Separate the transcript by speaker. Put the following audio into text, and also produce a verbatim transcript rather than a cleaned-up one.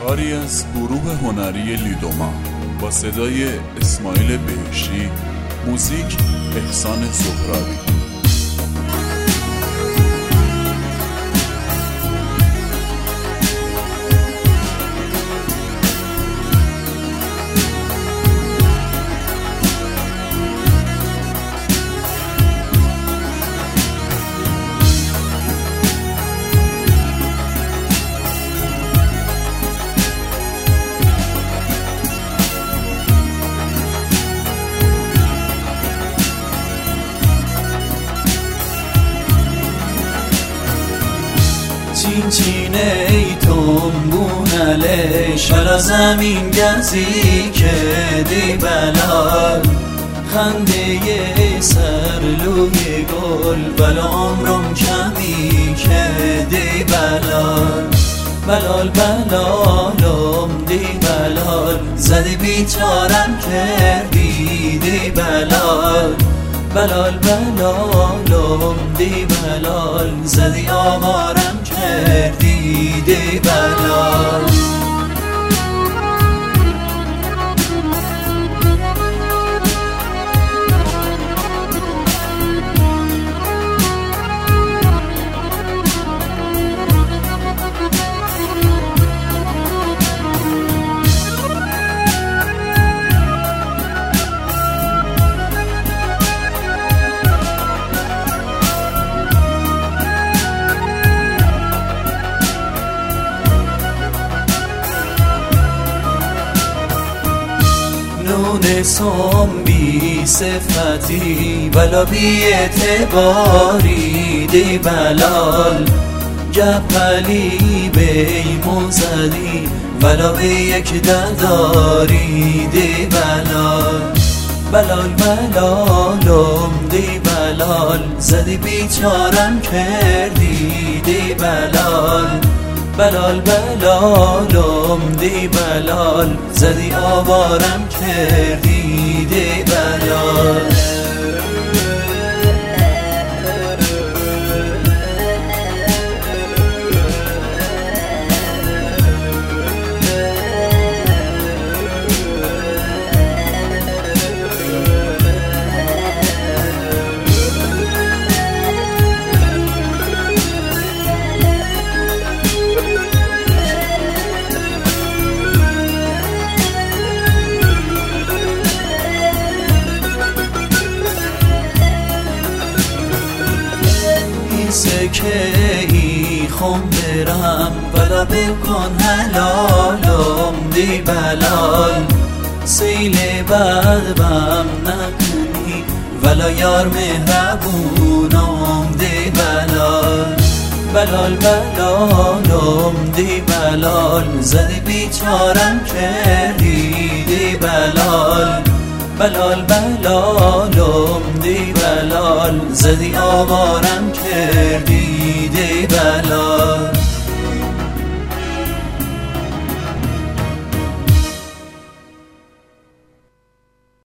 Speaker 1: کاری از گروه هنری لیدوما با صدای اسماعیل بهشتی، موزیک احسان زهرابی.
Speaker 2: چینچینه ای تنبونله شلا زمین گزی که دی بلال خنده سرلوی گل بلا عمرم کمی که دی بلال بلال بلالم دی بلال زدی بیچارم کردی دی بلال بلال بلالم دی بلال زدی آوارم کردی دی بلال. نون سوم بی صفتی بلا بی اعتباری دی بلال گپلی بی موزدی بلا بی یک دداری دی بلال بلال بلالم دی بلال زدی بیچارم کردی دی بلال بلال بلالم دی بلال زدی آوارم کردی دی بلال. که ای خم برم بلا بکن حلالم دی بلال سیل بدبم نکنی ولا یار مهربونم دی بلال بلال بلالم دی بلال زدی بیچارم کردی دی بلال بلال بلالم دی بلال زدی آوارم کردی دی بلال.